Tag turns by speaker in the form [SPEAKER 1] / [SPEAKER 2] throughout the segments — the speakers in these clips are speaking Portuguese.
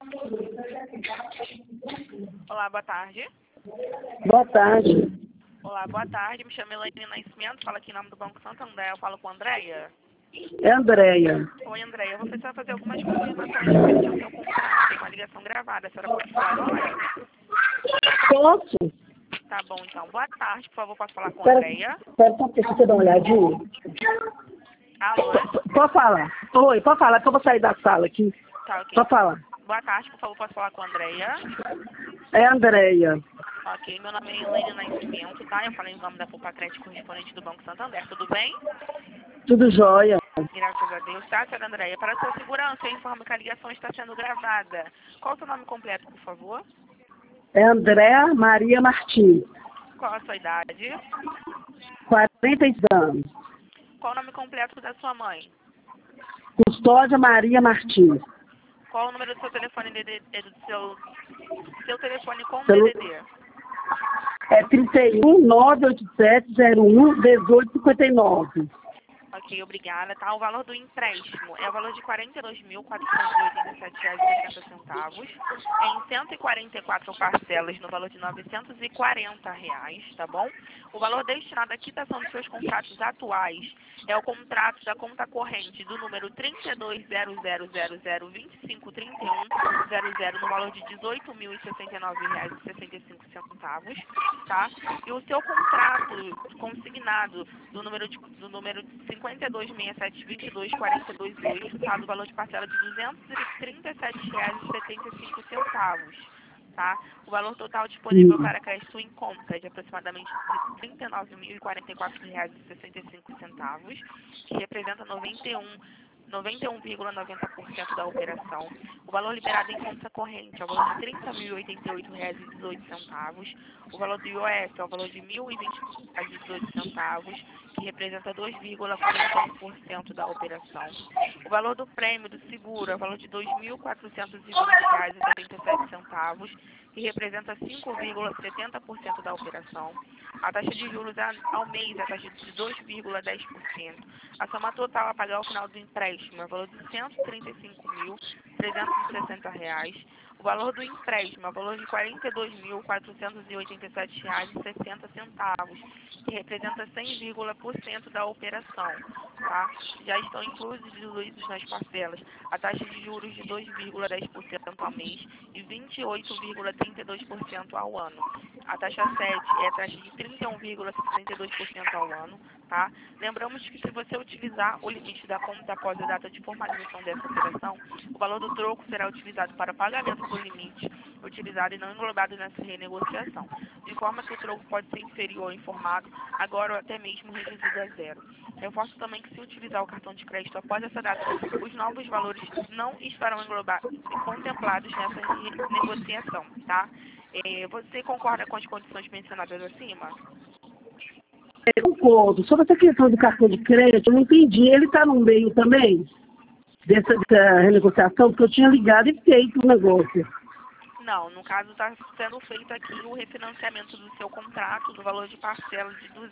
[SPEAKER 1] Olá, boa tarde.
[SPEAKER 2] Boa tarde.
[SPEAKER 1] Olá, boa tarde. Me chamo Elaine Nascimento, falo aqui em nome do Banco Santander. Eu falo com a Andréia.
[SPEAKER 2] É Andréia.
[SPEAKER 1] Oi, Andréia. Eu vou precisar fazer algumas confirmações referente ao seu contrato. Uma ligação gravada. A senhora pode falar agora?
[SPEAKER 2] Posso?
[SPEAKER 1] Tá bom, então. Boa tarde, por favor. Posso falar com a
[SPEAKER 2] Espera
[SPEAKER 1] Andréia?
[SPEAKER 2] só um pouquinho, você dá uma olhadinha.
[SPEAKER 1] Alô?
[SPEAKER 2] Pode falar. Oi, pode falar, que eu vou sair da sala aqui.
[SPEAKER 1] Tá, ok.
[SPEAKER 2] Pode falar.
[SPEAKER 1] Boa tarde, por favor. Posso falar com a Andréia?
[SPEAKER 2] É Andréia.
[SPEAKER 1] Ok. Meu nome é Elaine Nascimento, tá? Eu falei em nome da Pupacred, correspondente do Banco Santander. Tudo bem?
[SPEAKER 2] Tudo jóia.
[SPEAKER 1] Graças a Deus. Tá, senhora Andréia? Para a sua segurança, eu informo que a ligação está sendo gravada. Qual o seu nome completo, por favor?
[SPEAKER 2] É Andréa Maria Martins.
[SPEAKER 1] Qual a sua idade?
[SPEAKER 2] 46 anos.
[SPEAKER 1] Qual o nome completo da sua mãe?
[SPEAKER 2] Custódia Maria Martins.
[SPEAKER 1] Qual o número do seu telefone do seu telefone com
[SPEAKER 2] Celu-
[SPEAKER 1] DDD?
[SPEAKER 2] É 31 987 01 1859.
[SPEAKER 1] Ok, obrigada. Tá, o valor do empréstimo é o valor de R$ 42.487,60. Em 144 parcelas no valor de R$ 940, tá bom? O valor destinado à quitação dos seus contratos atuais é o contrato da conta corrente do número 32.000.2531.00 no valor de R$ 18.069,65, tá? E o seu contrato consignado do número de 52.6722.42.8, tá? Do valor de parcela de R$ 237,75, tá? O valor total disponível para crédito em conta é de aproximadamente de R$ 39.044,65, que representa 91,90% da operação. O valor liberado em conta corrente é o valor de R$ 30.088,18. O valor do IOF é o valor de R$ 1.020,18, que representa 2,41% da operação. O valor do prêmio do seguro é o valor de R$ 2.420,77, que representa 5,70% da operação. A taxa de juros ao mês é a taxa de 2,10%. A soma total a pagar ao final do empréstimo é o valor de R$ 135.360. O valor do empréstimo é o valor de R$ 42.487,60, que representa 100% da operação, tá? Já estão incluídos nas parcelas a taxa de juros de 2,10% ao mês e 28,32% ao ano. A taxa 7 é a taxa de 31,62% ao ano, tá? Lembramos que se você utilizar o limite da conta após a data de formalização dessa operação, o valor do troco será utilizado para pagamento do limite utilizado e não englobado nessa renegociação, de forma que o troco pode ser inferior ao informado, agora ou até mesmo reduzido a zero. Reforço também que se utilizar o cartão de crédito após essa data, os novos valores não estarão contemplados nessa negociação, tá? Você concorda com as condições mencionadas acima?
[SPEAKER 2] Concordo. Sobre essa questão do cartão de crédito, eu não entendi. Ele está no meio também dessa renegociação, porque eu tinha ligado e feito o negócio.
[SPEAKER 1] Não, no caso está sendo feito aqui o refinanciamento do seu contrato do valor de parcela de R$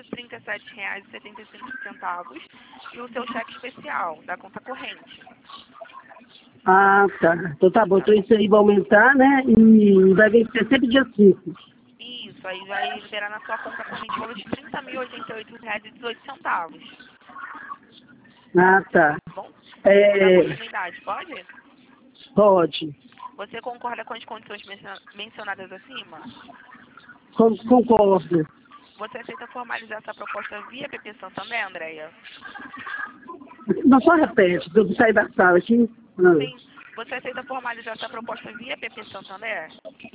[SPEAKER 1] 237,75 e o seu cheque especial da conta corrente.
[SPEAKER 2] Ah, tá. Então tá bom. Então isso aí vai aumentar, né? E vai vencer sempre dia 5.
[SPEAKER 1] Isso, aí vai liberar na sua conta corrente o valor de R$ 30.088,18.
[SPEAKER 2] Ah, tá.
[SPEAKER 1] Bom,
[SPEAKER 2] É,
[SPEAKER 1] da continuidade, pode?
[SPEAKER 2] pode.
[SPEAKER 1] Você concorda com as condições mencionadas acima?
[SPEAKER 2] Concordo.
[SPEAKER 1] Você aceita formalizar essa proposta via PP Santander, Andréia?
[SPEAKER 2] Não, só repete, eu vou sair da sala aqui. Ah.
[SPEAKER 1] Sim. Você aceita formalizar essa proposta via PP Santander?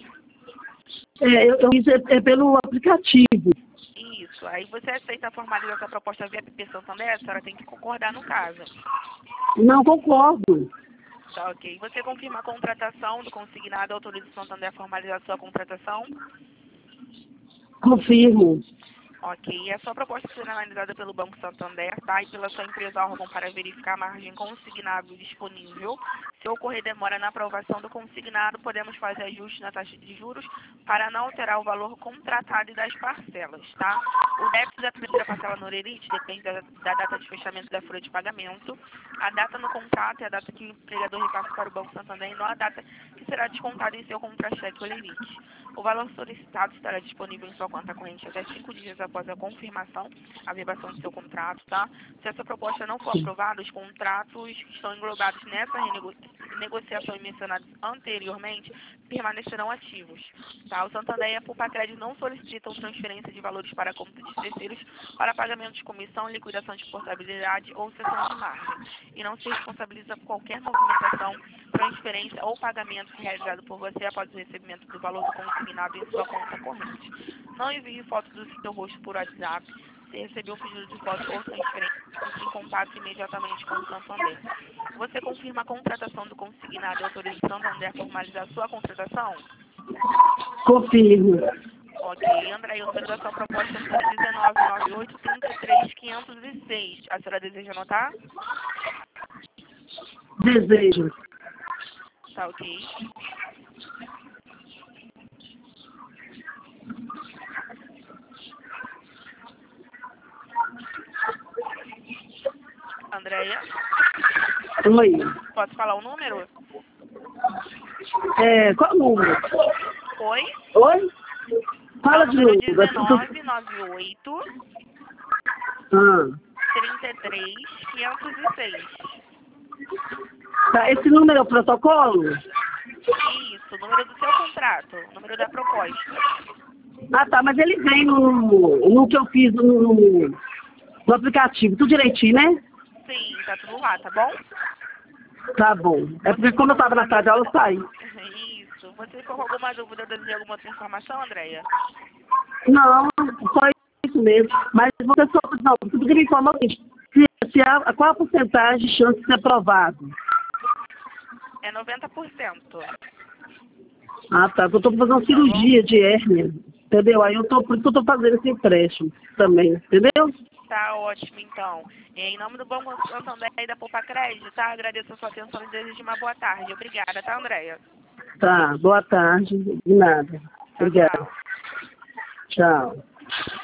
[SPEAKER 2] Eu fiz pelo aplicativo.
[SPEAKER 1] Isso. Aí você aceita formalizar essa proposta via PP Santander? A senhora tem que concordar no caso.
[SPEAKER 2] Não concordo.
[SPEAKER 1] Tá, ok. Você confirma a contratação do consignado, autoriza o Santander a formalizar sua contratação?
[SPEAKER 2] Confirmo.
[SPEAKER 1] Ok, a sua proposta será analisada pelo Banco Santander, tá? E pela sua empresa órgão para verificar a margem consignado disponível. Se ocorrer demora na aprovação do consignado, podemos fazer ajuste na taxa de juros para não alterar o valor contratado e das parcelas, tá? O débito da primeira parcela no Orerite depende da data de fechamento da folha de pagamento. A data no contrato é a data que o empregador repassa para o Banco Santander e não a data que será descontada em seu contra-cheque Orerite. O valor solicitado estará disponível em sua conta corrente até 5 dias após a confirmação, a verbação do seu contrato, tá? Se essa proposta não for aprovada, os contratos que estão englobados nessa negociação e mencionados anteriormente permanecerão ativos, tá? O Santander e a Pulpacred não solicitam transferência de valores para a conta de terceiros para pagamento de comissão, liquidação de portabilidade ou cessão de margem e não se responsabiliza por qualquer movimentação, transferência ou pagamento realizado por você após o recebimento do valor do consignado em sua conta corrente. Não envie foto do seu rosto por WhatsApp. Se receber um pedido de foto ou transferência, entre em contato imediatamente com o Santander. Você confirma a contratação do consignado e autoriza o Santander a formalizar a sua contratação?
[SPEAKER 2] Confirmo.
[SPEAKER 1] Ok, André, o número da sua proposta é 1998-33-506. A senhora deseja anotar?
[SPEAKER 2] Desejo.
[SPEAKER 1] Tá, ok. Andréia,
[SPEAKER 2] Oi.
[SPEAKER 1] posso falar o número?
[SPEAKER 2] Qual o número?
[SPEAKER 1] Oi?
[SPEAKER 2] Oi? Fala de
[SPEAKER 1] número
[SPEAKER 2] novo.
[SPEAKER 1] 1998
[SPEAKER 2] Ah.
[SPEAKER 1] 33 506.
[SPEAKER 2] Tá, esse número é o protocolo?
[SPEAKER 1] Isso, o número do seu contrato, o número da proposta.
[SPEAKER 2] Ah, tá, mas ele vem no que eu fiz no aplicativo, tudo direitinho, né?
[SPEAKER 1] Sim, tá tudo lá, tá bom?
[SPEAKER 2] Tá bom. É porque como eu tava na sala de aula, eu saí.
[SPEAKER 1] Isso. Você ficou com alguma dúvida, deseja alguma outra informação, Andréia?
[SPEAKER 2] Não, só isso mesmo. Mas você só, não, você poderia me informar o seguinte, qual a porcentagem de chance de ser aprovado?
[SPEAKER 1] É 90%.
[SPEAKER 2] Ah, tá, eu tô fazendo uma cirurgia de hérnia, entendeu? Aí por isso que eu tô fazendo esse empréstimo também, entendeu?
[SPEAKER 1] Tá ótimo, então. Em nome do Banco Santander e da Pulpacred, tá? Agradeço a sua atenção e desejo uma boa tarde. Obrigada, tá, Andréia?
[SPEAKER 2] Tá, boa tarde, de nada.
[SPEAKER 1] Tchau,
[SPEAKER 2] Obrigada.
[SPEAKER 1] tchau.
[SPEAKER 2] Tchau.